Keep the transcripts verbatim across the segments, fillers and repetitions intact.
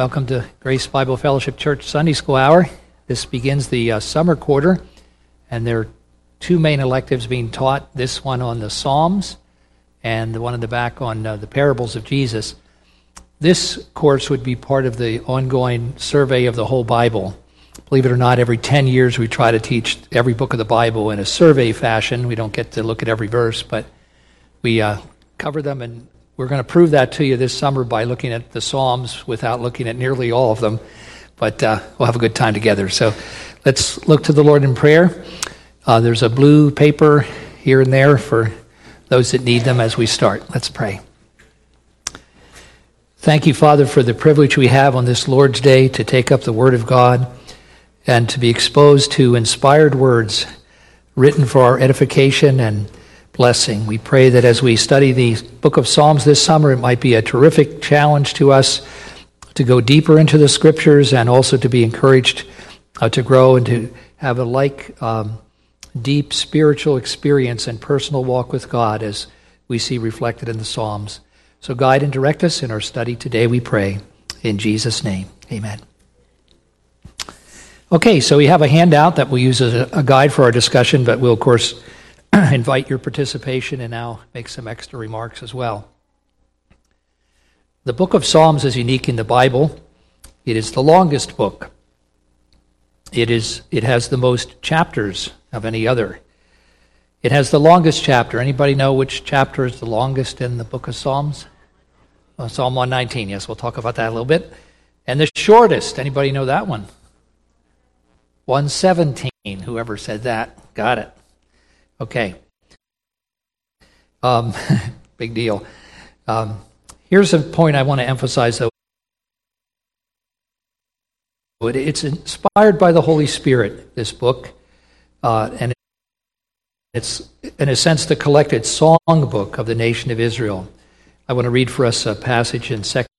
Welcome to Grace Bible Fellowship Church Sunday School Hour. This begins the uh, summer quarter, and there are two main electives being taught, this one on the Psalms and the one in the back on uh, the parables of Jesus. This course would be part of the ongoing survey of the whole Bible. Believe it or not, every ten years we try to teach every book of the Bible in a survey fashion. We don't get to look at every verse, but we uh, cover them, and we're going to prove that to you this summer by looking at the Psalms without looking at nearly all of them. But uh, we'll have a good time together. So let's look to the Lord in prayer. Uh, there's a blue paper here and there for those that need them as we start. Let's pray. Thank you, Father, for the privilege we have on this Lord's Day to take up the Word of God and to be exposed to inspired words written for our edification and blessing. We pray that as we study the book of Psalms this summer, it might be a terrific challenge to us to go deeper into the Scriptures and also to be encouraged uh, to grow and to have a like um, deep spiritual experience and personal walk with God as we see reflected in the Psalms. So guide and direct us in our study today, we pray. In Jesus' name, amen. Okay, so we have a handout that we'll use as a, a guide for our discussion, but we'll, of course, invite your participation and now make some extra remarks as well. The book of Psalms is unique in the Bible. It is the longest book. It is. It has the most chapters of any other. It has the longest chapter. Anybody know which chapter is the longest in the book of Psalms? Oh, Psalm one nineteen. Yes, we'll talk about that a little bit. And the shortest. Anybody know that one? one seventeen. Whoever said that. Got it. Okay. Um, big deal. Um, here's a point I want to emphasize, though. It's inspired by the Holy Spirit, this book, uh, and it's, in a sense, the collected songbook of the nation of Israel. I want to read for us a passage in Second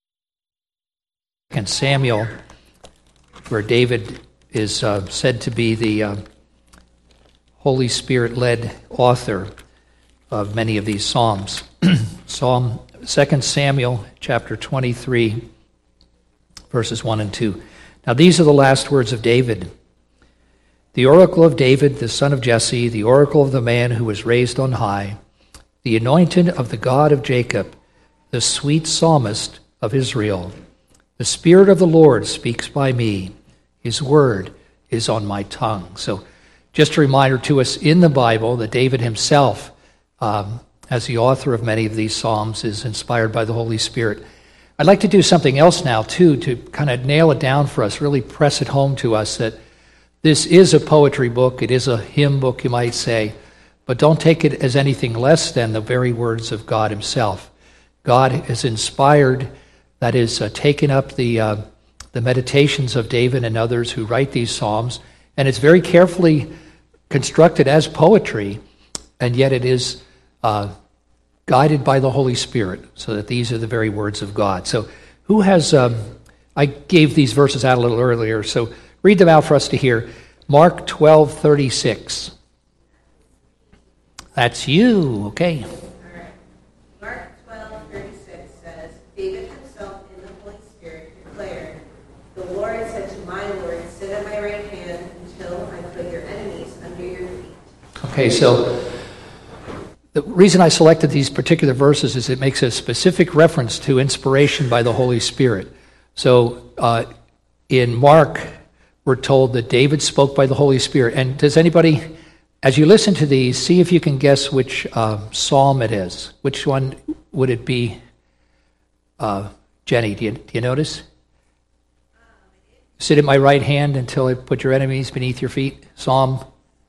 Samuel, where David is uh, said to be the uh, Holy Spirit-led author of many of these psalms. Psalm Second Samuel chapter twenty-three, verses one and two. Now these are the last words of David. The oracle of David, the son of Jesse, the oracle of the man who was raised on high, the anointed of the God of Jacob, the sweet psalmist of Israel. The Spirit of the Lord speaks by me. His word is on my tongue. So just a reminder to us in the Bible that David himself, um, as the author of many of these psalms, is inspired by the Holy Spirit. I'd like to do something else now, too, to kind of nail it down for us, really press it home to us that this is a poetry book. It is a hymn book, you might say, but don't take it as anything less than the very words of God himself. God has inspired, that is, uh, taken up the, uh, the meditations of David and others who write these psalms, and it's very carefully constructed as poetry, and yet it is uh, guided by the Holy Spirit, so that these are the very words of God. So who has, um, I gave these verses out a little earlier, so read them out for us to hear. Mark twelve thirty-six. That's you, okay. All right. Mark twelve thirty-six says, David himself in the Holy Spirit declared, the Lord said to my Lord, sit at my right hand until I put your enemies under your feet. Okay, so the reason I selected these particular verses is it makes a specific reference to inspiration by the Holy Spirit. So uh, in Mark, we're told that David spoke by the Holy Spirit. And does anybody, as you listen to these, see if you can guess which uh, psalm it is? Which one would it be? Uh, Jenny, do you, do you notice? Sit at my right hand until I put your enemies beneath your feet. Psalm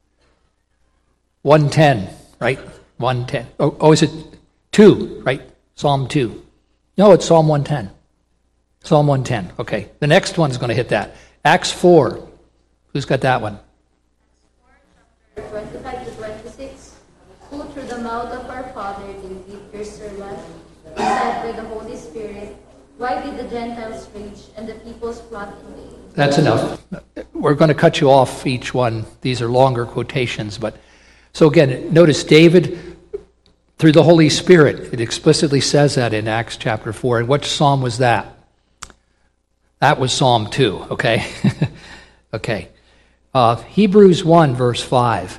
one ten, right? one ten. Oh, oh, is it two, right? Psalm two. No, it's Psalm one ten. Psalm one ten. Okay. The next one's going to hit that. Acts four. Who's got that one? twenty-five to twenty-six. Who through the mouth of our father did give your servant, he said by the Holy Spirit, why did the Gentiles rage and the peoples plot in vain? That's enough. We're going to cut you off each one. These are longer quotations, but so again, notice David through the Holy Spirit. It explicitly says that in Acts chapter four. And what psalm was that? That was Psalm two, okay? Okay. Uh, Hebrews one, verse five.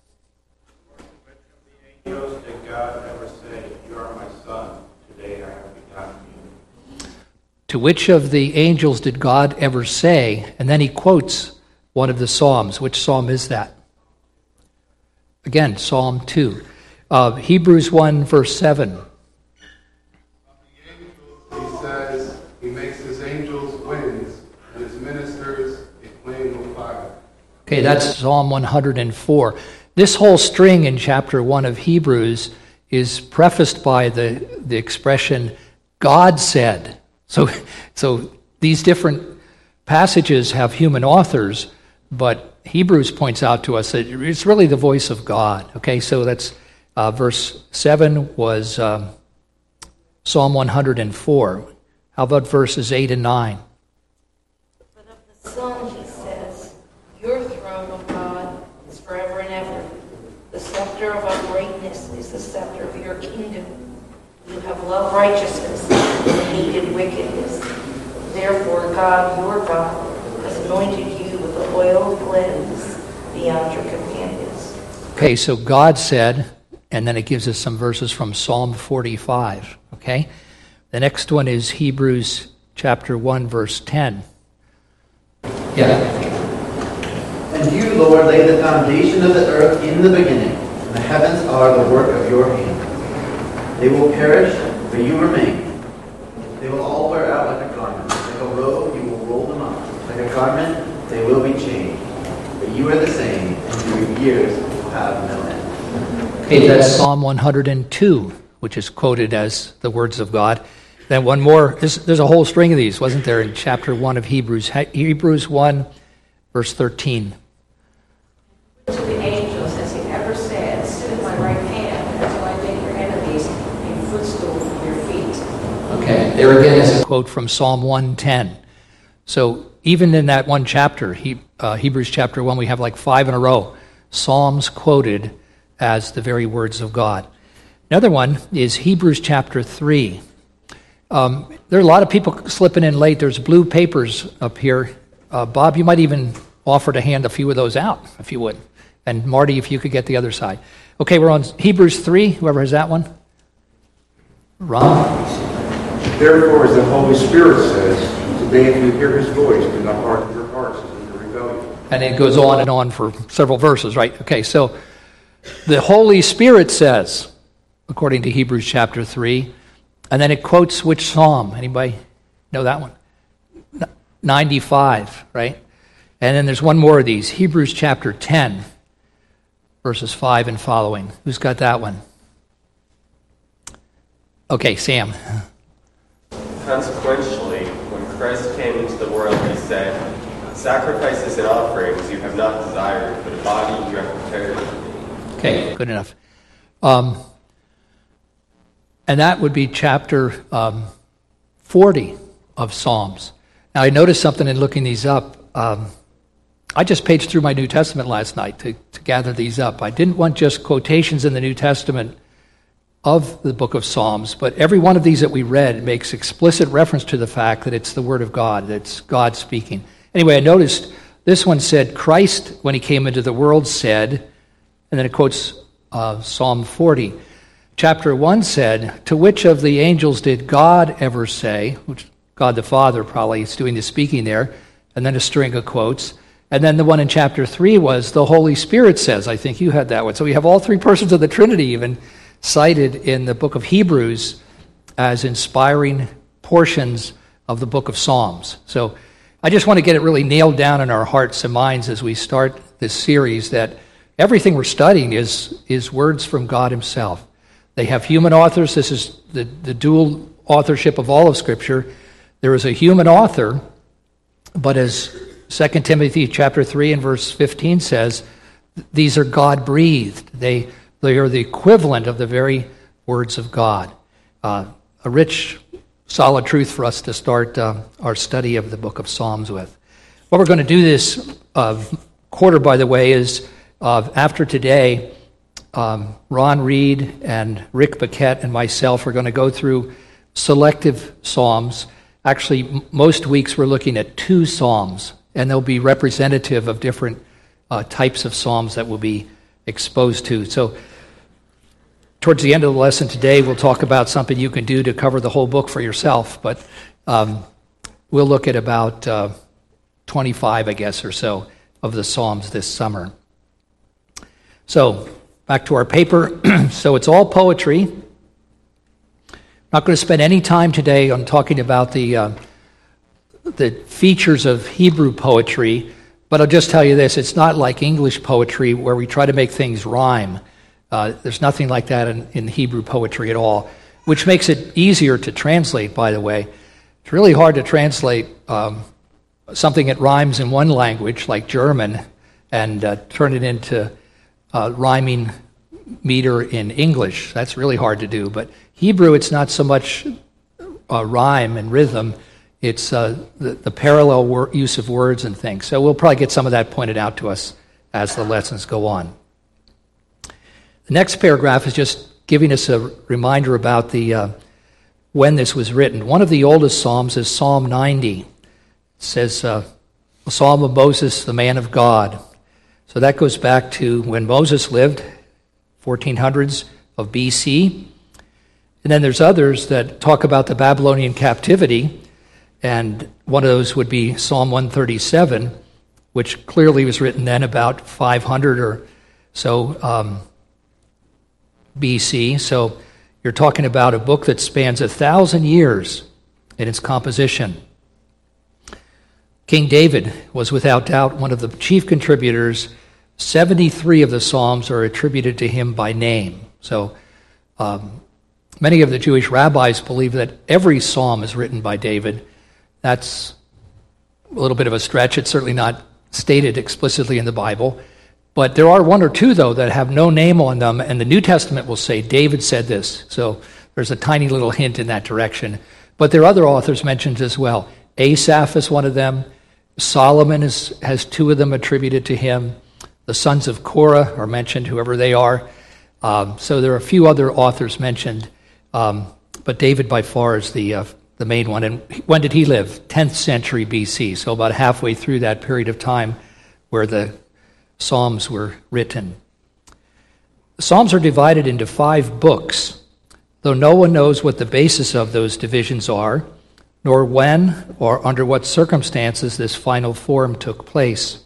Angels, did God ever say, "You are my son, today I have begotten you"? To which of the angels did God ever say? And then he quotes one of the Psalms. Which Psalm is that? Again, Psalm two. Uh, Hebrews one, verse seven. He says, he makes his angels winds and his ministers a flame of fire. Okay, that's Psalm one hundred four. This whole string in chapter one of Hebrews is prefaced by the, the expression, God said. So, so these different passages have human authors, but Hebrews points out to us that it's really the voice of God. Okay, so that's uh, verse seven was um, Psalm one hundred four. How about verses eight and nine? But of the Son he says, "Your throne, O God, is forever and ever. The scepter of our greatness is the scepter of your kingdom. You have loved righteousness and hated wickedness. Therefore God, your God, has anointed you with the oil of gladness beyond your companions." Okay, so God said, and then it gives us some verses from Psalm forty-five, okay? The next one is Hebrews chapter one, verse ten. Yeah. And you, Lord, laid the foundation of the earth in the beginning, and the heavens are the work of your hand. They will perish, but you remain. They will all wear out like a garment. Like a robe, you will roll them up. Like a garment, they will be changed. But you are the same, and your years will have no end. Okay, that's Psalm one hundred two, which is quoted as the words of God. Then one more, there's, there's a whole string of these, wasn't there, in chapter one of Hebrews. Hebrews one, verse thirteen. To the angels, has he ever said, "Sit at my right hand until I make your enemies a footstool for your feet"? Okay, there again is a quote from Psalm one ten. So even in that one chapter, he, uh, Hebrews chapter one, we have like five in a row. Psalms quoted as the very words of God. Another one is Hebrews chapter three. Um, there are a lot of people slipping in late. There's blue papers up here. Uh, Bob, you might even offer to hand a few of those out, if you would. And Marty, if you could get the other side. Okay, we're on Hebrews three. Whoever has that one. Ron? Therefore, as the Holy Spirit says, today if you hear his voice, do not harden your hearts as in the rebellion. And it goes on and on for several verses, right? Okay, so the Holy Spirit says, according to Hebrews chapter three, and then it quotes which psalm? Anybody know that one? ninety-five, right? And then there's one more of these, Hebrews chapter ten, verses five and following. Who's got that one? Okay, Sam. Consequentially, when Christ came into the world, he said, "Sacrifices and offerings you have not desired, but a body you have prepared for me." Okay, good enough. Um, and that would be chapter um, forty of Psalms. Now, I noticed something in looking these up. Um, I just paged through my New Testament last night to, to gather these up. I didn't want just quotations in the New Testament of the book of Psalms, but every one of these that we read makes explicit reference to the fact that it's the Word of God, that it's God speaking. Anyway, I noticed this one said, Christ, when he came into the world, said, and then it quotes uh, Psalm forty. Chapter one said, to which of the angels did God ever say, which God the Father probably is doing the speaking there, and then a string of quotes. And then the one in chapter three was, the Holy Spirit says. I think you had that one. So we have all three persons of the Trinity even cited in the book of Hebrews as inspiring portions of the book of Psalms. So I just want to get it really nailed down in our hearts and minds as we start this series that everything we're studying is, is words from God himself. They have human authors. This is the, the dual authorship of all of Scripture. There is a human author, but as Second Timothy chapter three and verse fifteen says, these are God-breathed. They, they are the equivalent of the very words of God. Uh, a rich, solid truth for us to start uh, our study of the book of Psalms with. What we're going to do this uh, quarter, by the way, is uh, after today, um, Ron Reed and Rick Paquette and myself are going to go through selective Psalms. Actually, m- most weeks we're looking at two psalms, and they'll be representative of different uh, types of psalms that we'll be exposed to. So towards the end of the lesson today, we'll talk about something you can do to cover the whole book for yourself, but um, we'll look at about uh, twenty-five, I guess, or so of the Psalms this summer. So, back to our paper. So it's all poetry. Not going to spend any time today on talking about the uh, the features of Hebrew poetry, but I'll just tell you this: it's not like English poetry where we try to make things rhyme. Uh, there's nothing like that in, in Hebrew poetry at all, which makes it easier to translate, by the way. It's really hard to translate um, something that rhymes in one language, like German, and uh, turn it into uh, rhyming meter in English. That's really hard to do. But Hebrew, it's not so much uh, rhyme and rhythm. It's uh, the, the parallel wor- use of words and things. So we'll probably get some of that pointed out to us as the lessons go on. The next paragraph is just giving us a reminder about the uh, when this was written. One of the oldest psalms is Psalm ninety. It says, uh, a psalm of Moses, the man of God. So that goes back to when Moses lived, fourteen hundreds of B C. And then there's others that talk about the Babylonian captivity, and one of those would be Psalm one thirty-seven, which clearly was written then about five hundred or so um, B C. So you're talking about a book that spans a thousand years in its composition. King David was without doubt one of the chief contributors. seventy-three of the Psalms are attributed to him by name. So um, many of the Jewish rabbis believe that every psalm is written by David. That's a little bit of a stretch. It's certainly not stated explicitly in the Bible. But there are one or two, though, that have no name on them, and the New Testament will say, David said this. So there's a tiny little hint in that direction. But there are other authors mentioned as well. Asaph is one of them. Solomon is, has two of them attributed to him. The sons of Korah are mentioned, whoever they are. Um, so there are a few other authors mentioned, um, but David by far is the uh, the main one. And when did he live? tenth century B C, so about halfway through that period of time where the Psalms were written. The Psalms are divided into five books, though no one knows what the basis of those divisions are, nor when or under what circumstances this final form took place.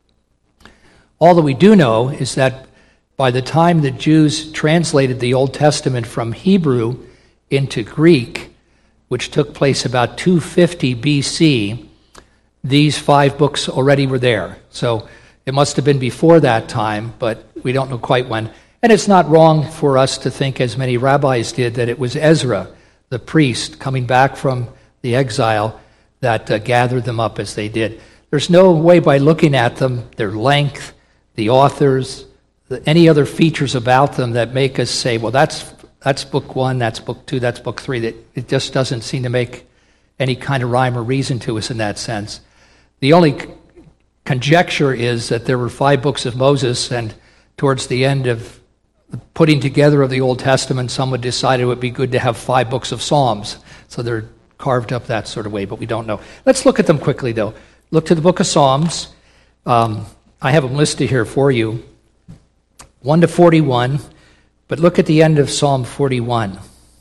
All that we do know is that by the time the Jews translated the Old Testament from Hebrew into Greek, which took place about two fifty B C, these five books already were there. So it must have been before that time, but we don't know quite when. And it's not wrong for us to think, as many rabbis did, that it was Ezra, the priest, coming back from the exile, that uh, gathered them up as they did. There's no way by looking at them, their length, the authors, the, any other features about them that make us say, well, that's that's book one, that's book two, that's book three. That it just doesn't seem to make any kind of rhyme or reason to us in that sense. The only c- conjecture is that there were five books of Moses, and towards the end of the putting together of the Old Testament, someone decided it would be good to have five books of Psalms. So they're carved up that sort of way, but we don't know. Let's look at them quickly, though. Look to the book of Psalms. Um, I have them listed here for you, one to forty-one, but look at the end of Psalm forty-one.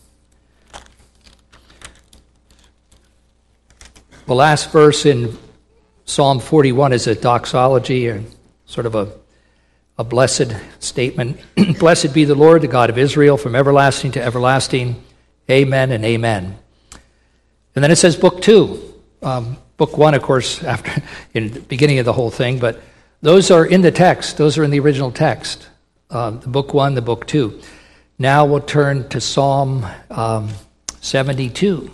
The last verse in Psalm forty-one is a doxology, or sort of a, a blessed statement. Blessed be the Lord, the God of Israel, from everlasting to everlasting. Amen and amen. And then it says book two. Um, book one, of course, after in the beginning of the whole thing, but those are in the text. Those are in the original text. Um, the book one, the book two. Now we'll turn to Psalm um, seventy-two.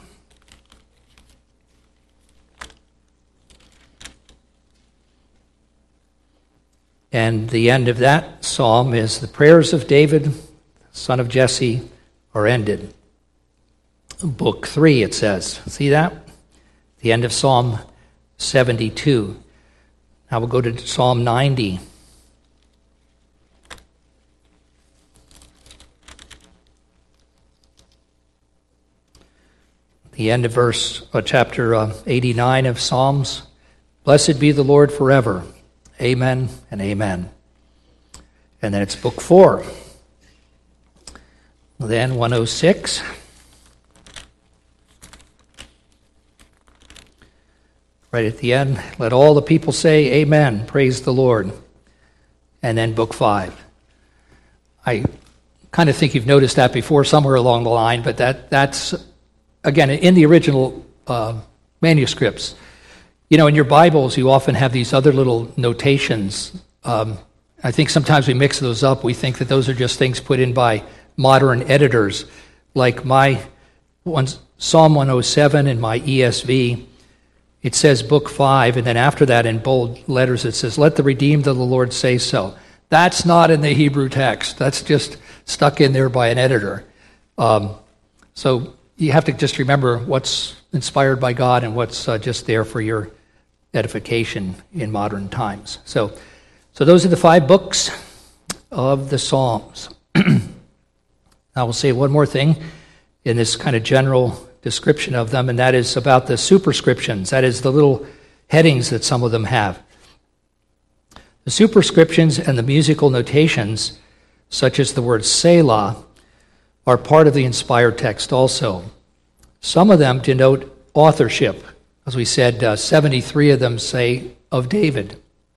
And the end of that psalm is the prayers of David, son of Jesse, are ended. Book three, it says. See that? The end of Psalm seventy-two. Now we'll go to Psalm ninety. the end of verse uh, chapter uh, eighty-nine of Psalms. Blessed be the Lord forever. Amen and amen. And then it's book four. Then one oh six. Right at the end, let all the people say amen, praise the Lord. And then book five. I kind of think you've noticed that before somewhere along the line, but that that's, again, in the original uh, manuscripts. You know, in your Bibles, you often have these other little notations. Um, I think sometimes we mix those up. We think that those are just things put in by modern editors. Like my one, Psalm one oh seven in my E S V, it says book five, and then after that in bold letters it says, let the redeemed of the Lord say so. That's not in the Hebrew text. That's just stuck in there by an editor. Um, so you have to just remember what's inspired by God and what's uh, just there for your edification in modern times. So, so those are the five books of the Psalms. I will say one more thing in this kind of general description of them, and that is about the superscriptions. That is the little headings that some of them have. The superscriptions and the musical notations, such as the word Selah, are part of the inspired text also. Some of them denote authorship. As we said, uh, seventy-three of them say of David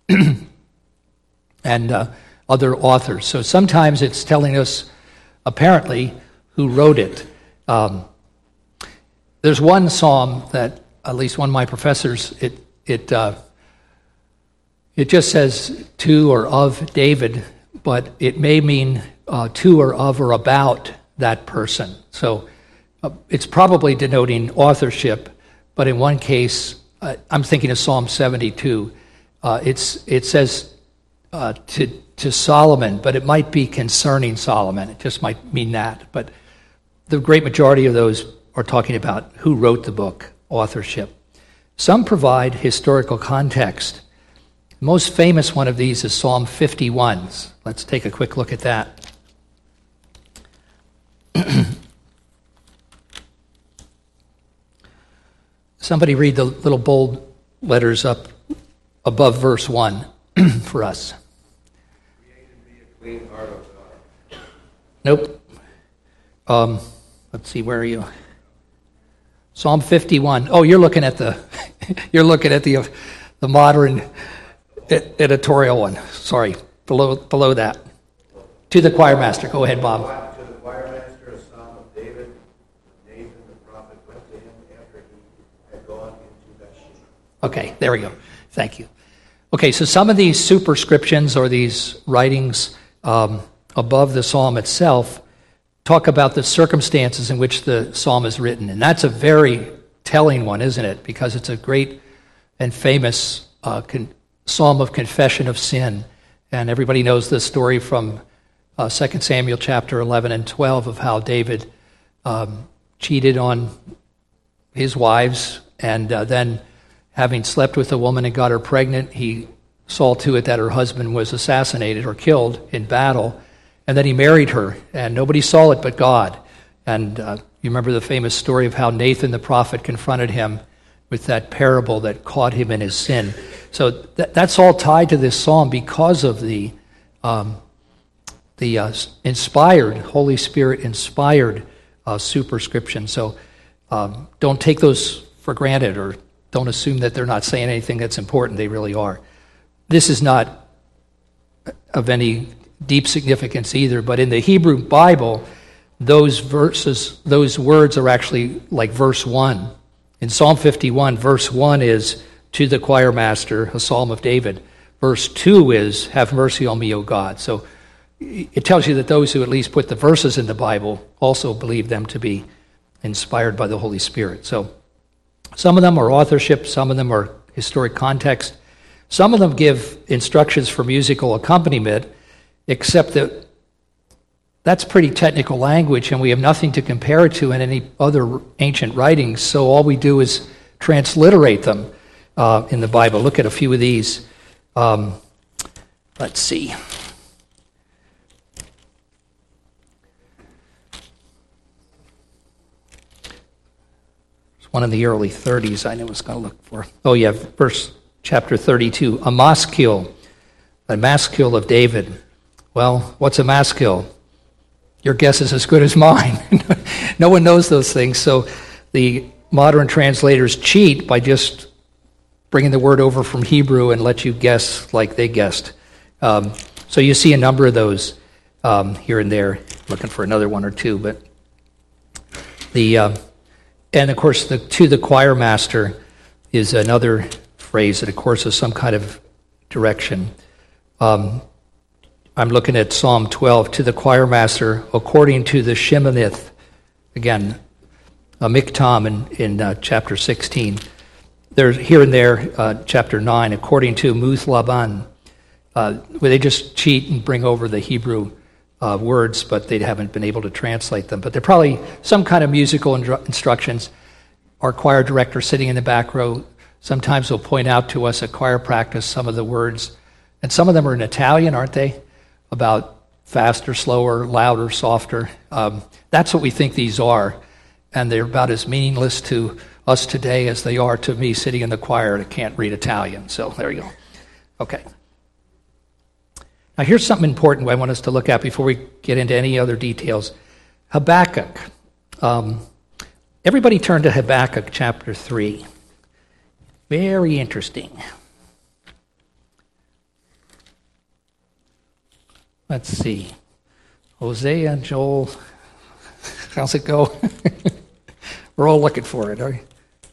and uh, other authors. So sometimes it's telling us, apparently, who wrote it. Um, there's one psalm that, at least one of my professors, it it uh, it just says to or of David, but it may mean uh, to or of or about that person. So uh, it's probably denoting authorship, but in one case, uh, I'm thinking of Psalm seventy-two. Uh, it's it says uh, to to Solomon, but it might be concerning Solomon. It just might mean that. But the great majority of those are talking about who wrote the book, authorship. Some provide historical context. The most famous one of these is Psalm fifty-one. Let's take a quick look at that. Somebody read the little bold letters up above verse one for us. Create in me a clean heart, O God. Nope. Um, let's see, where are you? Psalm fifty-one. Oh, you're looking at the you're looking at the the modern editorial one. Sorry, below below that. To the choir master. Go ahead, Bob. To the choir master, a psalm of David. Nathan the prophet went to him after he had gone into Bathsheba. Okay, there we go. Thank you. Okay, so some of these superscriptions or these writings um, above the psalm itself talk about the circumstances in which the psalm is written. And that's a very telling one, isn't it? Because it's a great and famous uh, con- psalm of confession of sin. And everybody knows the story from uh, Second Samuel chapter eleven and twelve of how David um, cheated on his wives, and uh, then having slept with a woman and got her pregnant, he saw to it that her husband was assassinated or killed in battle. And then he married her, and nobody saw it but God. And uh, you remember the famous story of how Nathan the prophet confronted him with that parable that caught him in his sin. So th- that's all tied to this psalm because of the um, the uh, inspired, Holy Spirit inspired uh, superscription. So um, don't take those for granted, or don't assume that they're not saying anything that's important. They really are. This is not of any deep significance either, but in the Hebrew Bible, those verses, those words are actually like verse one. In Psalm fifty-one, verse one is to the choir master, a psalm of David. Verse two is, have mercy on me, O God. So it tells you that those who at least put the verses in the Bible also believe them to be inspired by the Holy Spirit. So some of them are authorship, some of them are historic context, some of them give instructions for musical accompaniment, except that that's pretty technical language, and we have nothing to compare it to in any other ancient writings, so all we do is transliterate them uh, in the Bible. Look at a few of these. Um, let's see. one in the early thirties I was going to look for. Oh, yeah, verse chapter thirty-two. A maskil, a maskil of David. Well, what's a maskil? Your guess is as good as mine. No one knows those things, so the modern translators cheat by just bringing the word over from Hebrew and let you guess like they guessed. Um, so you see a number of those um, here and there. Looking for another one or two, but the uh, and of course the to the choir master is another phrase that of course is some kind of direction. Um, I'm looking at Psalm twelve, to the choir master according to the Sheminith. Again, a miktam in, in uh, chapter sixteen. There's here and there, uh, chapter nine, according to Muth Laban, uh, where they just cheat and bring over the Hebrew uh, words, but they haven't been able to translate them. But they're probably some kind of musical instru- instructions. Our choir director sitting in the back row sometimes will point out to us at choir practice some of the words, and some of them are in Italian, aren't they? About faster, slower, louder, softer. Um, that's what we think these are, and they're about as meaningless to us today as they are to me sitting in the choir that can't read Italian. So there you go. Okay. Now here's something important I want us to look at before we get into any other details. Habakkuk. Um, everybody turn to Habakkuk chapter three. Very interesting. Let's see. Hosea and Joel. How's it go? We're all looking for it, are you?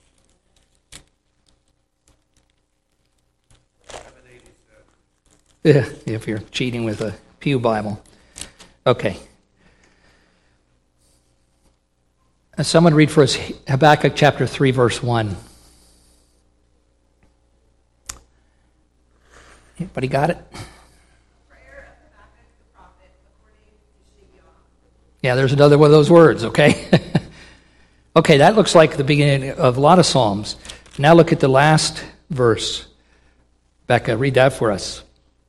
Yeah, if you're cheating with a Pew Bible. Okay. And someone read for us Habakkuk chapter three, verse one. Anybody got it? Yeah, there's another one of those words, okay? Okay, that looks like the beginning of a lot of Psalms. Now look at the last verse. Becca, read that for us.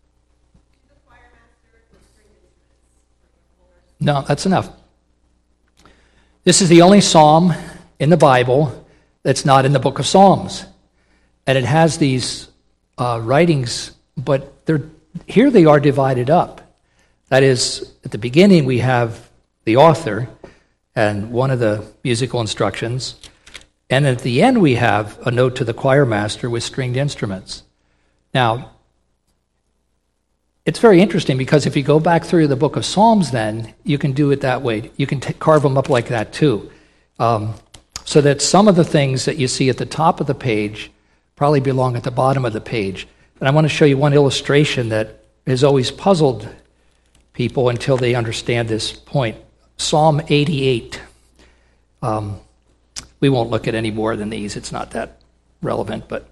No, that's enough. This is the only psalm in the Bible that's not in the book of Psalms. And it has these uh, writings, but they're, here they are divided up. That is, at the beginning we have the author and one of the musical instructions. And at the end we have a note to the choir master with stringed instruments. Now, it's very interesting because if you go back through the book of Psalms then, you can do it that way. You can t- carve them up like that too. Um, so that some of the things that you see at the top of the page probably belong at the bottom of the page. And I want to show you one illustration that has always puzzled people until they understand this point. Psalm eighty-eight. Um, we won't look at any more than these. It's not that relevant. But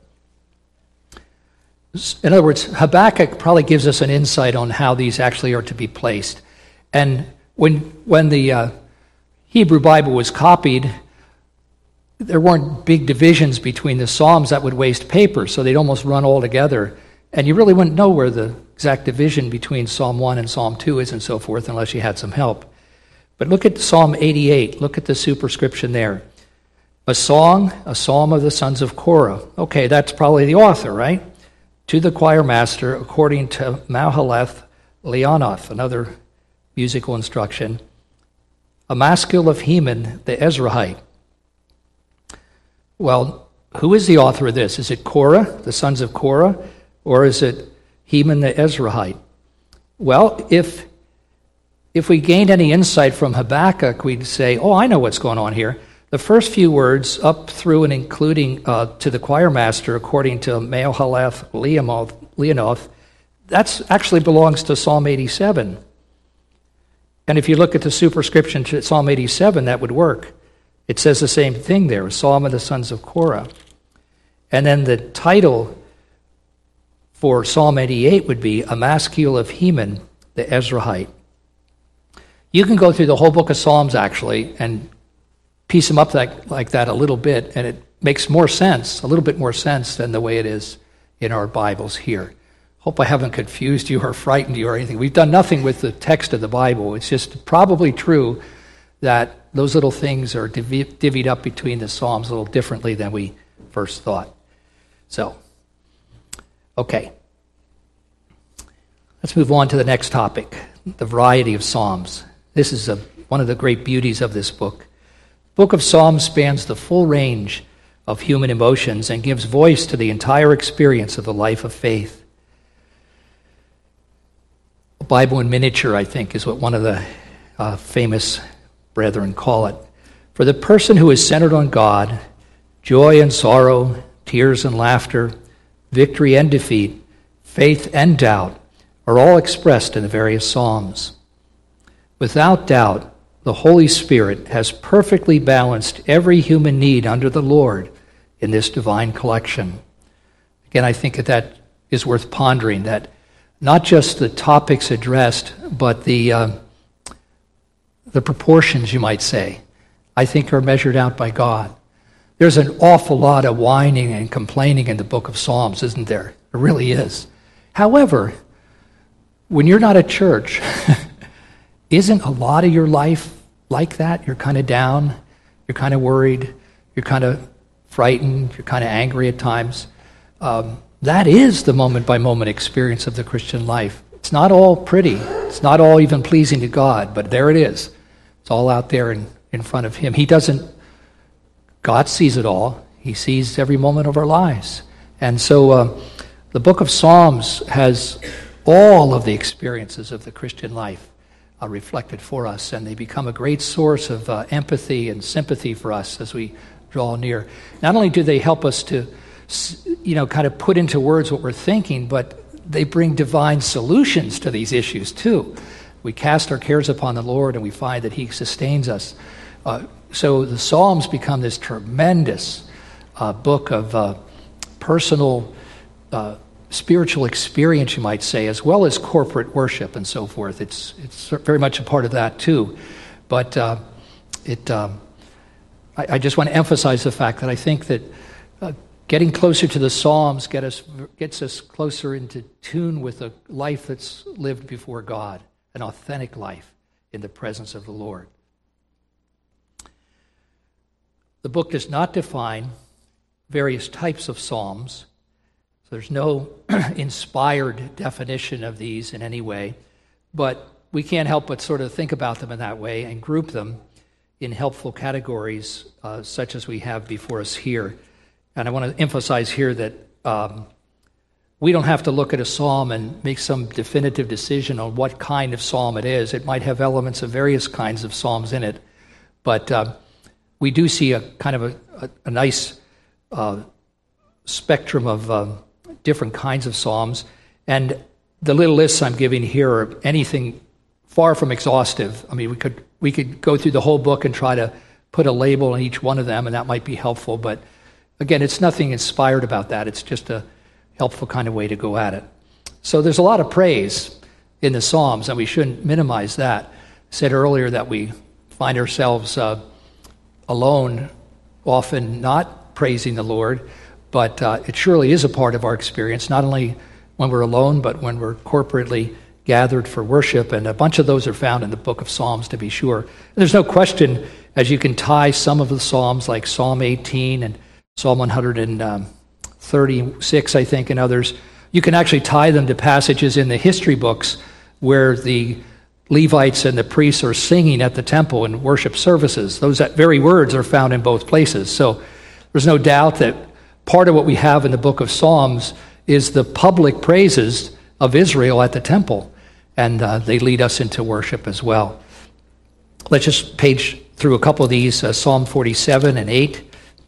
in other words, Habakkuk probably gives us an insight on how these actually are to be placed. And when when the uh, Hebrew Bible was copied, there weren't big divisions between the Psalms that would waste paper, so they'd almost run all together. And you really wouldn't know where the exact division between Psalm one and Psalm two is and so forth unless you had some help. But look at Psalm eighty-eight. Look at the superscription there. A song, a psalm of the sons of Korah. Okay, that's probably the author, right? To the choir master, according to Mahalath Leonoth, another musical instruction. A maskil of Heman, the Ezrahite. Well, who is the author of this? Is it Korah, the sons of Korah, or is it Heman the Ezrahite? Well, if if we gained any insight from Habakkuk, we'd say, oh, I know what's going on here. The first few words, up through and including uh, to the choir master, according to Mahalath Leonoth, that actually belongs to Psalm eighty-seven. And if you look at the superscription to Psalm eighty-seven, that would work. It says the same thing there, a psalm of the sons of Korah. And then the title for Psalm eighty-eight would be A Maskil of Heman, the Ezrahite. You can go through the whole book of Psalms, actually, and piece them up like, like that a little bit, and it makes more sense, a little bit more sense than the way it is in our Bibles here. Hope I haven't confused you or frightened you or anything. We've done nothing with the text of the Bible. It's just probably true that those little things are divi- divvied up between the Psalms a little differently than we first thought. So, okay. Let's move on to the next topic, the variety of Psalms. This is a, one of the great beauties of this book. The book of Psalms spans the full range of human emotions and gives voice to the entire experience of the life of faith. A Bible in miniature, I think, is what one of the uh, famous brethren call it. For the person who is centered on God, joy and sorrow, tears and laughter, victory and defeat, faith and doubt are all expressed in the various Psalms. Without doubt, the Holy Spirit has perfectly balanced every human need under the Lord in this divine collection. Again, I think that that is worth pondering, that not just the topics addressed, but the uh, the proportions, you might say, I think are measured out by God. There's an awful lot of whining and complaining in the book of Psalms, isn't there? There really is. However, when you're not at church, isn't a lot of your life like that? You're kind of down, you're kind of worried, you're kind of frightened, you're kind of angry at times. Um, that is the moment-by-moment experience of the Christian life. It's not all pretty. It's not all even pleasing to God, but there it is. It's all out there in, in front of Him. He doesn't, God sees it all. He sees every moment of our lives. And so uh, the book of Psalms has all of the experiences of the Christian life uh, reflected for us, and they become a great source of uh, empathy and sympathy for us as we draw near. Not only do they help us to, you know, kind of put into words what we're thinking, but they bring divine solutions to these issues too. We cast our cares upon the Lord and we find that He sustains us. Uh, so the Psalms become this tremendous uh, book of uh, personal uh, spiritual experience, you might say, as well as corporate worship and so forth. It's it's very much a part of that too. But uh, it um, I, I just want to emphasize the fact that I think that uh, getting closer to the Psalms get us, gets us closer into tune with a life that's lived before God, an authentic life in the presence of the Lord. The book does not define various types of Psalms. So there's no inspired definition of these in any way, but we can't help but sort of think about them in that way and group them in helpful categories uh, such as we have before us here. And I want to emphasize here that um, we don't have to look at a psalm and make some definitive decision on what kind of psalm it is. It might have elements of various kinds of psalms in it, but uh, we do see a kind of a, a, a nice uh, spectrum of uh, different kinds of psalms. And the little lists I'm giving here are anything far from exhaustive. I mean, we could we could go through the whole book and try to put a label on each one of them, and that might be helpful. But again, it's nothing inspired about that. It's just a helpful kind of way to go at it. So there's a lot of praise in the Psalms, and we shouldn't minimize that. I said earlier that we find ourselves uh, alone, often not praising the Lord, but uh, it surely is a part of our experience, not only when we're alone, but when we're corporately gathered for worship, and a bunch of those are found in the book of Psalms, to be sure. And there's no question, as you can tie some of the Psalms, like Psalm eighteen and Psalm one thirty-six, I think, and others, you can actually tie them to passages in the history books where the Levites and the priests are singing at the temple in worship services. Those very words are found in both places. So there's no doubt that part of what we have in the book of Psalms is the public praises of Israel at the temple, and uh, they lead us into worship as well. Let's just page through a couple of these, uh, Psalm forty-seven and eight.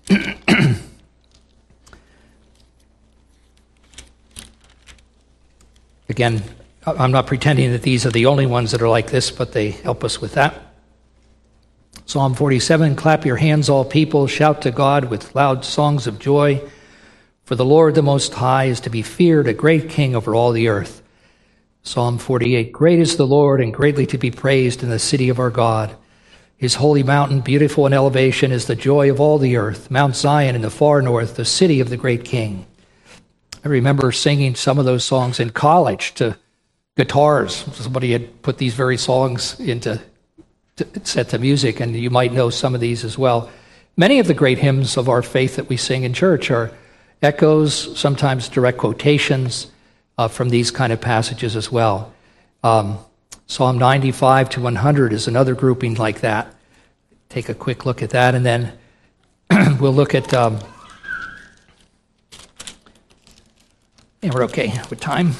Again, I'm not pretending that these are the only ones that are like this, but they help us with that. Psalm forty-seven, clap your hands, all people, shout to God with loud songs of joy. For the Lord the Most High is to be feared, a great king over all the earth. Psalm forty-eight, great is the Lord and greatly to be praised in the city of our God. His holy mountain, beautiful in elevation, is the joy of all the earth. Mount Zion in the far north, the city of the great king. I remember singing some of those songs in college to guitars. Somebody had put these very songs into set to music, and you might know some of these as well. Many of the great hymns of our faith that we sing in church are echoes, sometimes direct quotations uh, from these kind of passages as well. Um, Psalm ninety-five to one hundred is another grouping like that. Take a quick look at that, and then we'll look at... Um, and we're okay with time.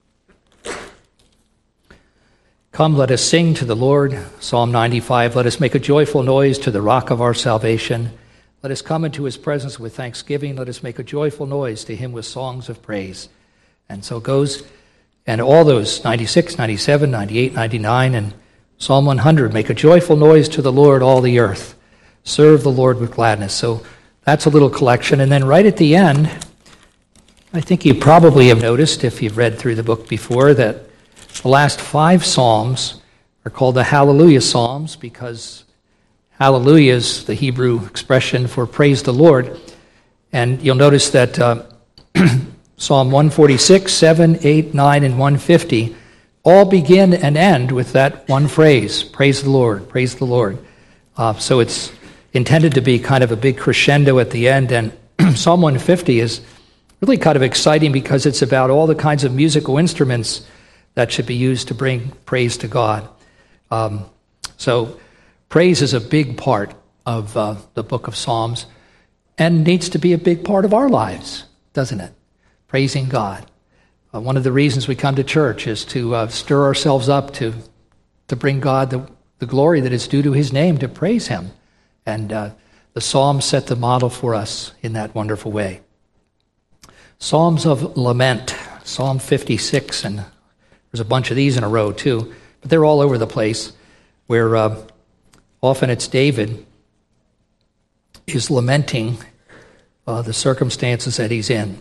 Come, let us sing to the Lord. Psalm ninety-five, let us make a joyful noise to the rock of our salvation. Let us come into his presence with thanksgiving. Let us make a joyful noise to him with songs of praise. And so it goes, and all those, ninety-six, ninety-seven, ninety-eight, ninety-nine, and Psalm one hundred, make a joyful noise to the Lord, all the earth. Serve the Lord with gladness. So that's a little collection. And then right at the end, I think you probably have noticed, if you've read through the book before, that the last five Psalms are called the Hallelujah Psalms because Hallelujah is the Hebrew expression for praise the Lord. And you'll notice that uh, Psalm one forty-six, seven, eight, nine, and one fifty all begin and end with that one phrase, praise the Lord, praise the Lord. Uh, so it's intended to be kind of a big crescendo at the end. And Psalm one fifty is really kind of exciting because it's about all the kinds of musical instruments that should be used to bring praise to God. Um, so praise is a big part of uh, the book of Psalms and needs to be a big part of our lives, doesn't it? Praising God. Uh, one of the reasons we come to church is to uh, stir ourselves up to to bring God the, the glory that is due to his name, to praise him. And uh, the Psalms set the model for us in that wonderful way. Psalms of Lament, Psalm fifty-six, and there's a bunch of these in a row too, but they're all over the place, where uh, often it's David is lamenting uh, the circumstances that he's in.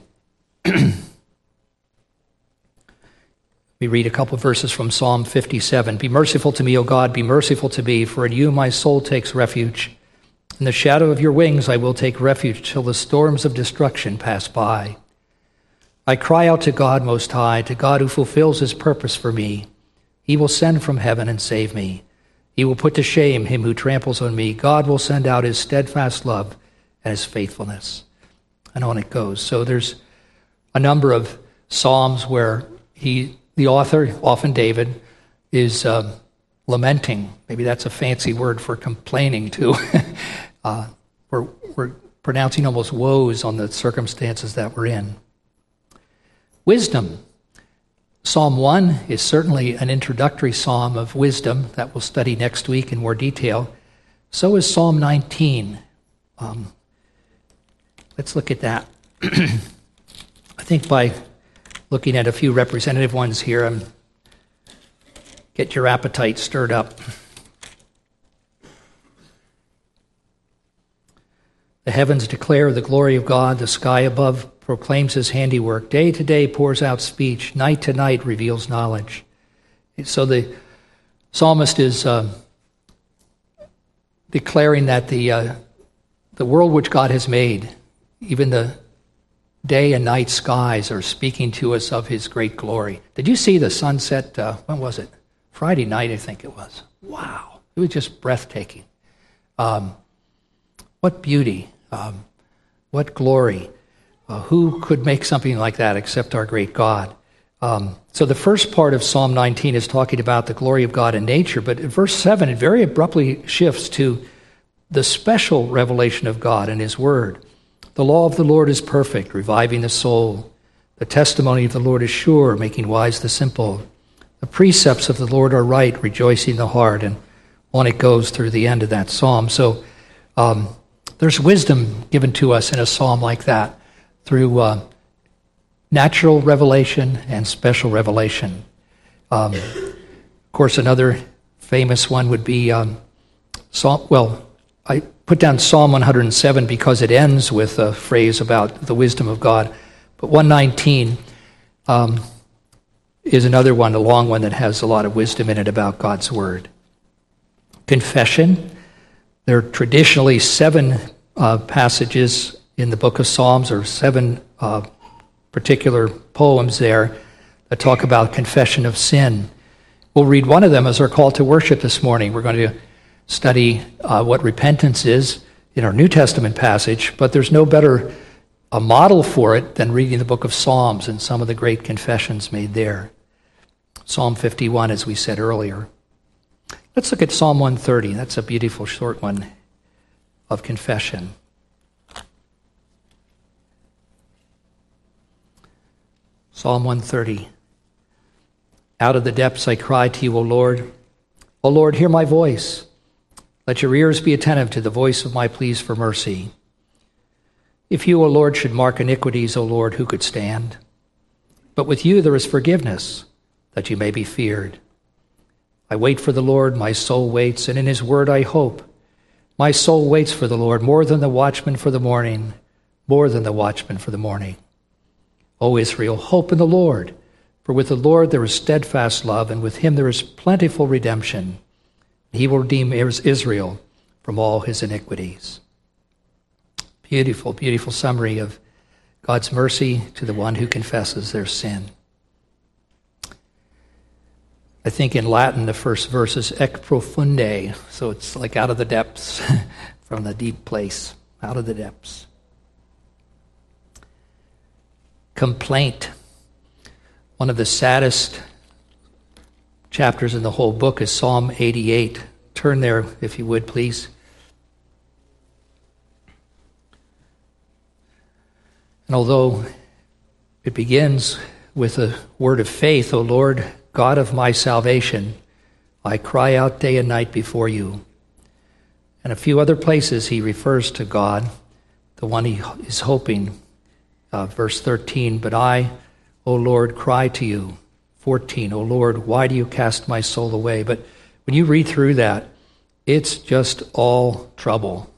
We read a couple verses from Psalm fifty-seven. Be merciful to me, O God, be merciful to me, for in you my soul takes refuge. In the shadow of your wings I will take refuge till the storms of destruction pass by. I cry out to God Most High, to God who fulfills his purpose for me. He will send from heaven and save me. He will put to shame him who tramples on me. God will send out his steadfast love and his faithfulness. And on it goes. So there's a number of psalms where he, the author, often David, is uh, lamenting. Maybe that's a fancy word for complaining too. uh, we're, we're pronouncing almost woes on the circumstances that we're in. Wisdom. Psalm one is certainly an introductory psalm of wisdom that we'll study next week in more detail. So is Psalm nineteen. Um, let's look at that. I think by looking at a few representative ones here, um, get your appetite stirred up. The heavens declare the glory of God. The sky above proclaims his handiwork. Day to day pours out speech. Night to night reveals knowledge. So the psalmist is uh, declaring that the uh, the world which God has made, even the day and night skies, are speaking to us of his great glory. Did you see the sunset? Uh, when was it? Friday night, I think it was. Wow. It was just breathtaking. Um, what beauty. Um, what glory. Uh, who could make something like that except our great God? Um, so the first part of Psalm nineteen is talking about the glory of God in nature, but in verse seven, it very abruptly shifts to the special revelation of God in his word. The law of the Lord is perfect, reviving the soul. The testimony of the Lord is sure, making wise the simple. The precepts of the Lord are right, rejoicing the heart. And on it goes through the end of that psalm. So um, there's wisdom given to us in a psalm like that, through uh, natural revelation and special revelation. Um, of course, another famous one would be um, Psalm. Well, I put down Psalm one hundred seven because it ends with a phrase about the wisdom of God. But one nineteen um, is another one, a long one that has a lot of wisdom in it about God's word. Confession. There are traditionally seven uh, passages in the book of Psalms, or seven uh, particular poems there that talk about confession of sin. We'll read one of them as our call to worship this morning. We're going to study uh, what repentance is in our New Testament passage, but there's no better a model for it than reading the book of Psalms and some of the great confessions made there. Psalm fifty-one, as we said earlier. Let's look at Psalm one thirty. That's a beautiful short one of confession. Psalm one thirty. Out of the depths I cry to you, O Lord. O Lord, hear my voice. Let your ears be attentive to the voice of my pleas for mercy. If you, O Lord, should mark iniquities, O Lord, who could stand? But with you there is forgiveness, that you may be feared. I wait for the Lord, my soul waits, and in his word I hope. My soul waits for the Lord more than the watchman for the morning, more than the watchman for the morning. O Israel, hope in the Lord, for with the Lord there is steadfast love, and with him there is plentiful redemption. He will redeem Israel from all his iniquities. Beautiful, beautiful summary of God's mercy to the one who confesses their sin. I think in Latin the first verse is ec profunde, so it's like out of the depths, from the deep place, out of the depths. Complaint. One of the saddest chapters in the whole book is Psalm eighty-eight. Turn there, if you would, please. And although it begins with a word of faith, O Lord, God of my salvation, I cry out day and night before you. And a few other places he refers to God, the one he is hoping. Uh, verse thirteen, but I, O Lord, cry to you. fourteen, O Lord, why do you cast my soul away? But when you read through that, it's just all trouble.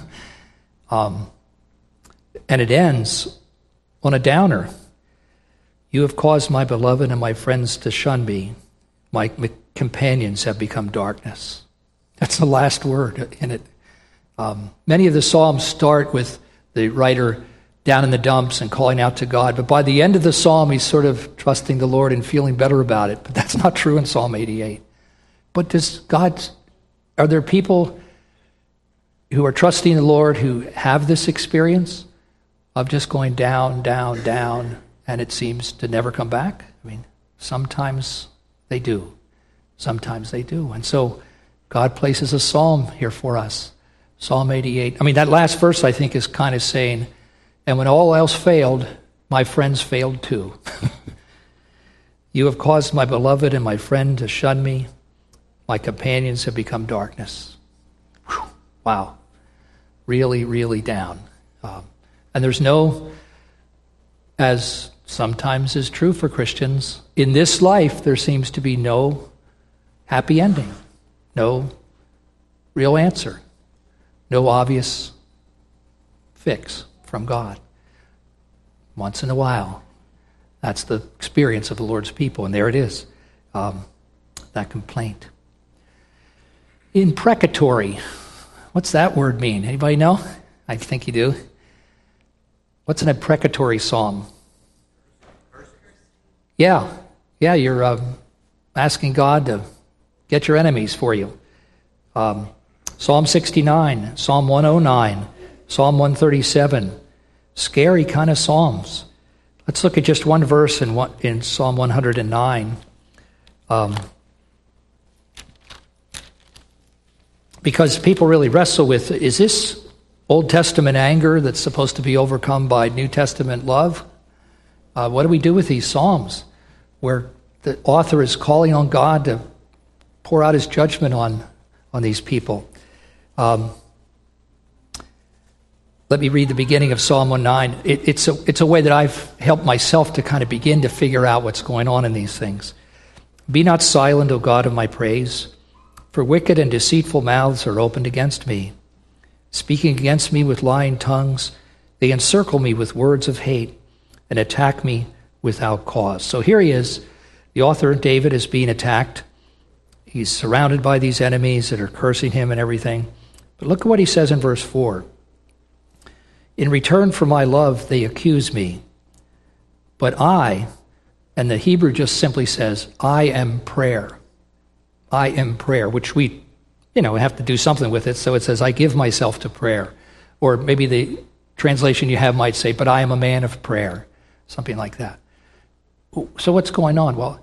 um, and it ends on a downer. You have caused my beloved and my friends to shun me. My companions have become darkness. That's the last word in it. Um, many of the Psalms start with the writer down in the dumps and calling out to God. But by the end of the psalm, he's sort of trusting the Lord and feeling better about it. But that's not true in Psalm eighty-eight. But does God, are there people who are trusting the Lord who have this experience of just going down, down, down, and it seems to never come back? I mean, sometimes they do. Sometimes they do. And so God places a psalm here for us. Psalm eighty-eight. I mean, that last verse, I think, is kind of saying, and when all else failed, my friends failed too. You have caused my beloved and my friend to shun me. My companions have become darkness. Whew. Wow. Really, really down. Um, and there's no, as sometimes is true for Christians, in this life there seems to be no happy ending, no real answer, no obvious fix from God. Once in a while. That's the experience of the Lord's people, and there it is, um, that complaint. Imprecatory. What's that word mean? Anybody know? I think you do. What's an imprecatory psalm? Yeah, yeah, you're uh, asking God to get your enemies for you. Um, Psalm sixty-nine, Psalm one oh nine, Psalm one thirty-seven. Scary kind of psalms. Let's look at just one verse in, one, in Psalm one oh nine. Um, because people really wrestle with, is this Old Testament anger that's supposed to be overcome by New Testament love? Uh, what do we do with these psalms where the author is calling on God to pour out his judgment on, on these people? Um, Let me read the beginning of Psalm one nine. It, it's, a, it's a way that I've helped myself to kind of begin to figure out what's going on in these things. Be not silent, O God of my praise, for wicked and deceitful mouths are opened against me. Speaking against me with lying tongues, they encircle me with words of hate and attack me without cause. So here he is. The author, David, is being attacked. He's surrounded by these enemies that are cursing him and everything. But look at what he says in verse four. In return for my love, they accuse me. But I, and the Hebrew just simply says, I am prayer. I am prayer, which we you know, we have to do something with it. So it says, I give myself to prayer. Or maybe the translation you have might say, but I am a man of prayer. Something like that. So what's going on? Well,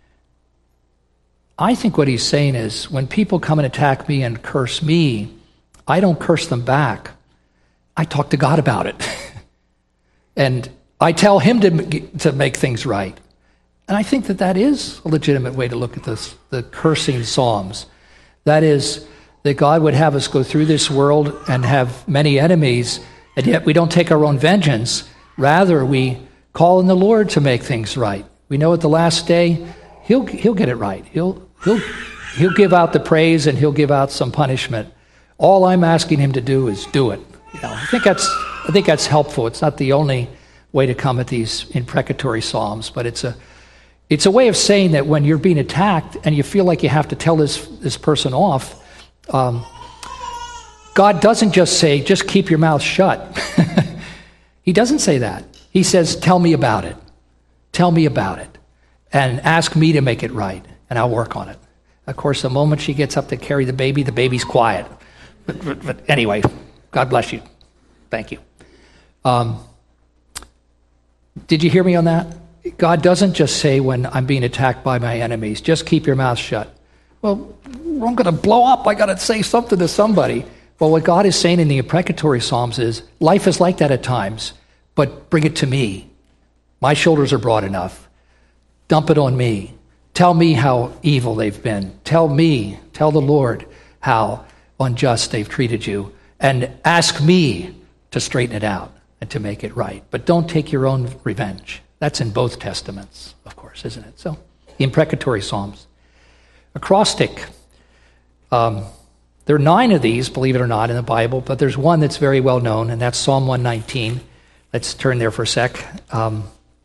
I think what he's saying is when people come and attack me and curse me, I don't curse them back. I talk to God about it. And I tell him to, to make things right. And I think that that is a legitimate way to look at this, the cursing Psalms. That is, that God would have us go through this world and have many enemies, and yet we don't take our own vengeance. Rather, we call on the Lord to make things right. We know at the last day, he'll he'll get it right. He'll he'll he'll give out the praise and he'll give out some punishment. All I'm asking him to do is do it. You know, I think that's I think that's helpful. It's not the only way to come at these imprecatory psalms, but it's a it's a way of saying that when you're being attacked and you feel like you have to tell this this person off, um, God doesn't just say, just keep your mouth shut. He doesn't say that. He says, tell me about it. Tell me about it. And ask me to make it right, and I'll work on it. Of course, the moment she gets up to carry the baby, the baby's quiet. But, but, but anyway, God bless you. Thank you. Um, did you hear me on that? God doesn't just say when I'm being attacked by my enemies, just keep your mouth shut. Well, I'm going to blow up. I got to say something to somebody. Well, what God is saying in the imprecatory Psalms is, life is like that at times, but bring it to me. My shoulders are broad enough. Dump it on me. Tell me how evil they've been. Tell me, tell the Lord how unjust they've treated you. And ask me to straighten it out and to make it right. But don't take your own revenge. That's in both Testaments, of course, isn't it? So, the imprecatory Psalms. Acrostic. Um, there are nine of these, believe it or not, in the Bible, but there's one that's very well known, and that's Psalm one nineteen. Let's turn there for a sec. Um,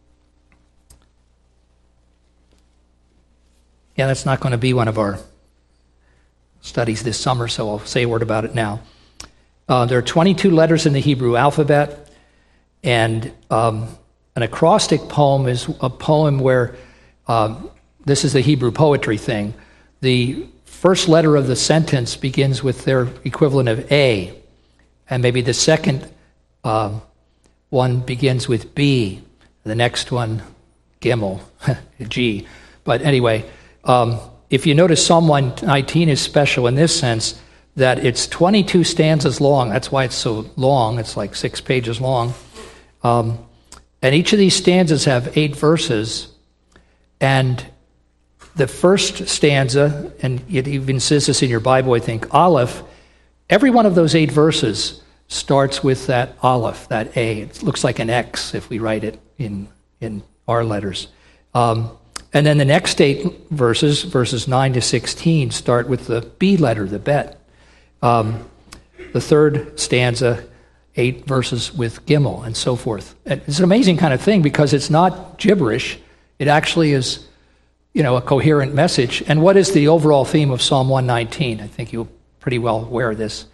yeah, that's not going to be one of our studies this summer, so I'll say a word about it now. Uh, there are twenty-two letters in the Hebrew alphabet, and um, an acrostic poem is a poem where, um, this is the Hebrew poetry thing, the first letter of the sentence begins with their equivalent of A, and maybe the second um, one begins with B, the next one, Gimel, G. But anyway, um, if you notice, Psalm one nineteen is special in this sense that it's twenty-two stanzas long. That's why it's so long. It's like six pages long. Um, and each of these stanzas have eight verses. And the first stanza, and it even says this in your Bible, I think, Aleph, every one of those eight verses starts with that Aleph, that A. It looks like an X if we write it in, in our letters. Um, and then the next eight verses, verses nine to sixteen, start with the B letter, the Bet. Um, the third stanza, eight verses with Gimel, and so forth. And it's an amazing kind of thing because it's not gibberish. It actually is, you know, a coherent message. And what is the overall theme of Psalm one nineteen? I think you're pretty well aware of this.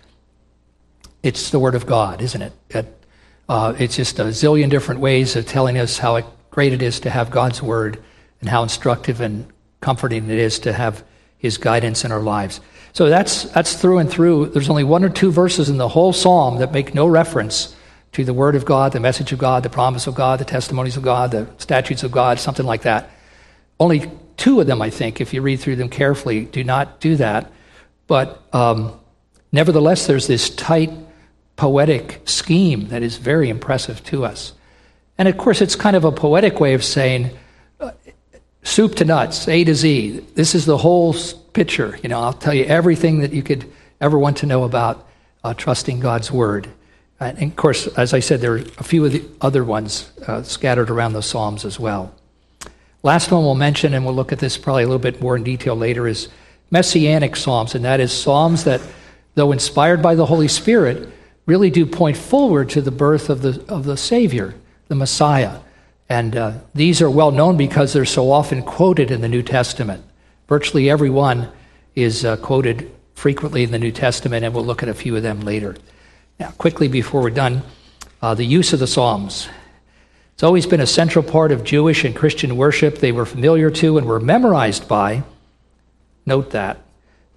It's the Word of God, isn't it? it uh, it's just a zillion different ways of telling us how great it is to have God's Word and how instructive and comforting it is to have His guidance in our lives. So that's that's through and through. There's only one or two verses in the whole psalm that make no reference to the Word of God, the message of God, the promise of God, the testimonies of God, the statutes of God, something like that. Only two of them, I think, if you read through them carefully, do not do that. But um, nevertheless, there's this tight poetic scheme that is very impressive to us. And of course, it's kind of a poetic way of saying, uh, soup to nuts, A to Z. This is the whole picture. You know, I'll tell you everything that you could ever want to know about uh, trusting God's Word. And of course, as I said, there are a few of the other ones uh, scattered around the Psalms as well. Last one we'll mention, and we'll look at this probably a little bit more in detail later, is Messianic Psalms, and that is Psalms that, though inspired by the Holy Spirit, really do point forward to the birth of the of the Savior, the Messiah. And uh, these are well known because they're so often quoted in the New Testament. Virtually every one is uh, quoted frequently in the New Testament, and we'll look at a few of them later. Now, quickly before we're done, uh, the use of the Psalms. It's always been a central part of Jewish and Christian worship. They were familiar to and were memorized by, note that,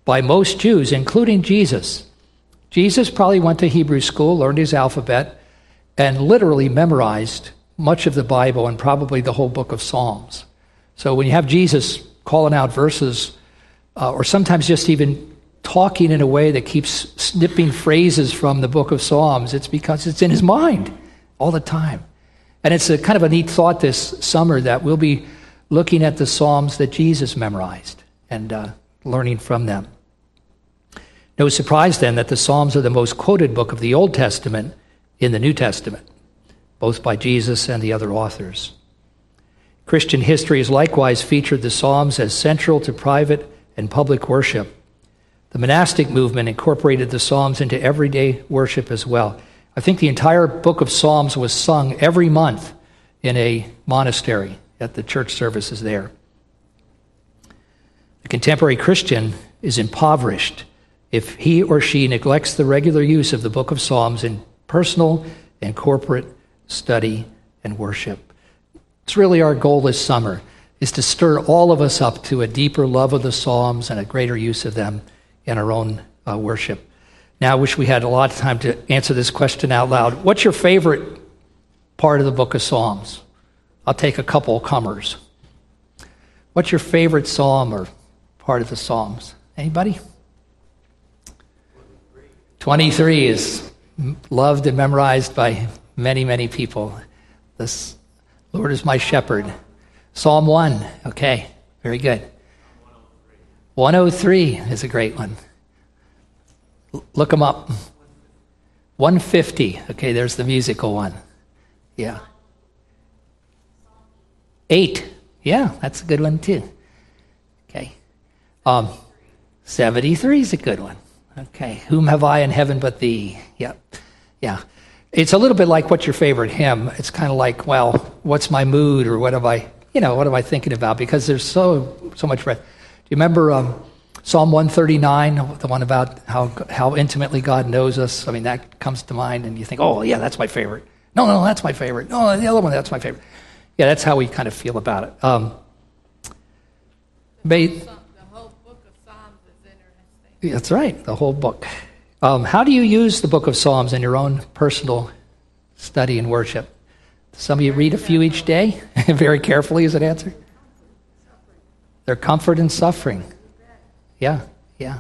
by most Jews, including Jesus. Jesus probably went to Hebrew school, learned his alphabet, and literally memorized much of the Bible and probably the whole book of Psalms. So when you have Jesus calling out verses, uh, or sometimes just even talking in a way that keeps snipping phrases from the book of Psalms, it's because it's in his mind all the time. And it's a kind of a neat thought this summer that we'll be looking at the Psalms that Jesus memorized and uh, learning from them. No surprise then that the Psalms are the most quoted book of the Old Testament in the New Testament, both by Jesus and the other authors. Christian history has likewise featured the Psalms as central to private and public worship. The monastic movement incorporated the Psalms into everyday worship as well. I think the entire book of Psalms was sung every month in a monastery at the church services there. The contemporary Christian is impoverished if he or she neglects the regular use of the book of Psalms in personal and corporate study and worship. It's really our goal this summer, is to stir all of us up to a deeper love of the Psalms and a greater use of them in our own uh, worship. Now, I wish we had a lot of time to answer this question out loud. What's your favorite part of the book of Psalms? I'll take a couple comers. What's your favorite psalm or part of the Psalms? Anybody? twenty-three is loved and memorized by many, many people. This Lord is my shepherd. Psalm one, okay, very good. one oh three is a great one. Look them up. one fifty, okay, there's the musical one. Yeah. eight, yeah, that's a good one too. Okay. Um, seventy-three is a good one. Okay, whom have I in heaven but thee? Yeah, yeah. It's a little bit like what's your favorite hymn. It's kind of like, well, what's my mood, or what have I, you know, what am I thinking about? Because there's so so much breadth. Do you remember um, Psalm one thirty-nine, the one about how how intimately God knows us? I mean, that comes to mind, and you think, oh, yeah, that's my favorite. No, no, that's my favorite. No, the other one, that's my favorite. Yeah, that's how we kind of feel about it. Um, may, The whole book of Psalms is interesting. That's right, the whole book. Um, how do you use the book of Psalms in your own personal study and worship? Some of you read a few each day? Very carefully is an answer. Their comfort and suffering. Yeah, yeah.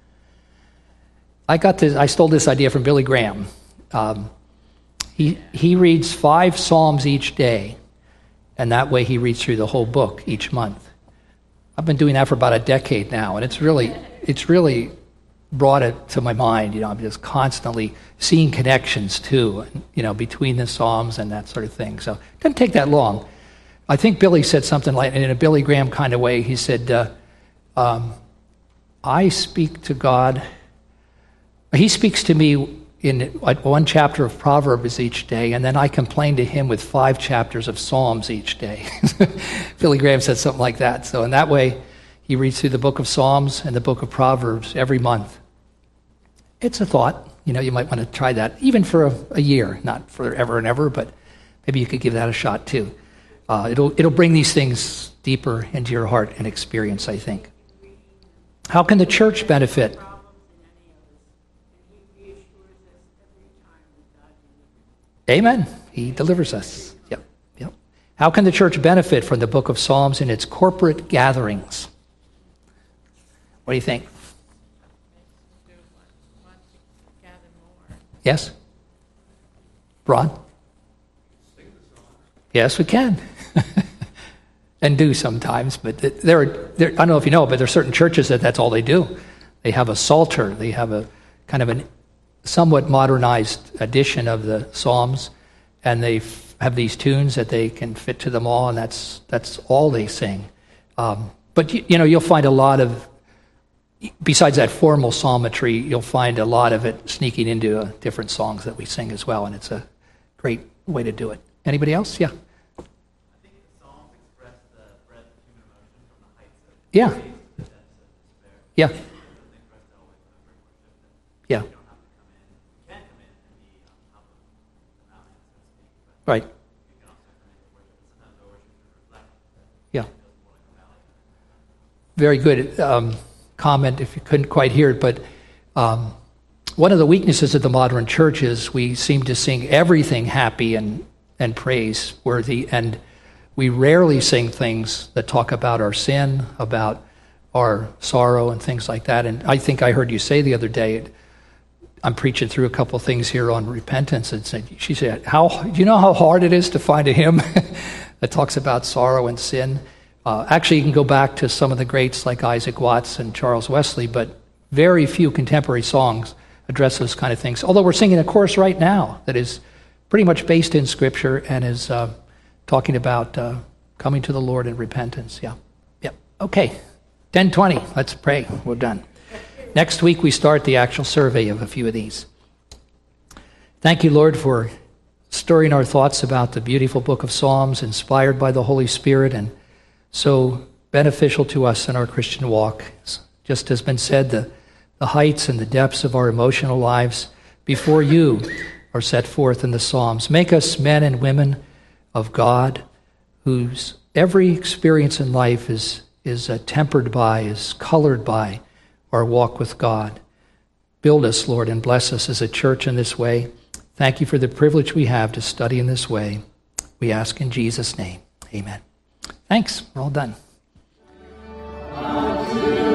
I got this. I stole this idea from Billy Graham. Um, he he reads five Psalms each day, and that way he reads through the whole book each month. I've been doing that for about a decade now, and it's really it's really brought it to my mind. You know, I'm just constantly seeing connections too, you know, between the Psalms and that sort of thing. So it doesn't take that long. I think Billy said something like, in a Billy Graham kind of way, he said, uh, um, I speak to God. He speaks to me in one chapter of Proverbs each day, and then I complain to him with five chapters of Psalms each day. Billy Graham said something like that. So in that way, he reads through the book of Psalms and the book of Proverbs every month. It's a thought. You know, you might want to try that, even for a, a year, not forever and ever, but maybe you could give that a shot too. Uh, it'll it'll bring these things deeper into your heart and experience, I think. How can the church benefit? Amen. He delivers us. Yep, yep. How can the church benefit from the book of Psalms in its corporate gatherings? What do you think? Yes? Ron? Yes, we can. And do sometimes, but there are, there, I don't know if you know, but there are certain churches that that's all they do. They have a psalter. They have a kind of a somewhat modernized edition of the Psalms, and they f- have these tunes that they can fit to them all, and that's that's all they sing. Um, but, you, you know, you'll find a lot of, besides that formal psalmistry, you'll find a lot of it sneaking into uh, different songs that we sing as well, and it's a great way to do it. Anybody else? Yeah. Yeah. Yeah. Yeah. Right. Yeah. Very good. Um, comment if you couldn't quite hear it, but um, one of the weaknesses of the modern church is we seem to sing everything happy and, and praiseworthy, and we rarely sing things that talk about our sin, about our sorrow and things like that. And I think I heard you say the other day, I'm preaching through a couple of things here on repentance, and said, she said, "How do you know how hard it is to find a hymn that talks about sorrow and sin?" Uh, actually, you can go back to some of the greats like Isaac Watts and Charles Wesley, but very few contemporary songs address those kind of things. Although we're singing a chorus right now that is pretty much based in Scripture and is uh, talking about uh, coming to the Lord in repentance. Yeah, yeah. Okay, ten twenty. Let's pray. We're done. Next week, we start the actual survey of a few of these. Thank you, Lord, for stirring our thoughts about the beautiful book of Psalms, inspired by the Holy Spirit and so beneficial to us in our Christian walk. Just as has been said, the, the heights and the depths of our emotional lives before you are set forth in the Psalms. Make us men and women of God, whose every experience in life is, is uh, tempered by, is colored by our walk with God. Build us, Lord, and bless us as a church in this way. Thank you for the privilege we have to study in this way. We ask in Jesus' name. Amen. Thanks. We're all done.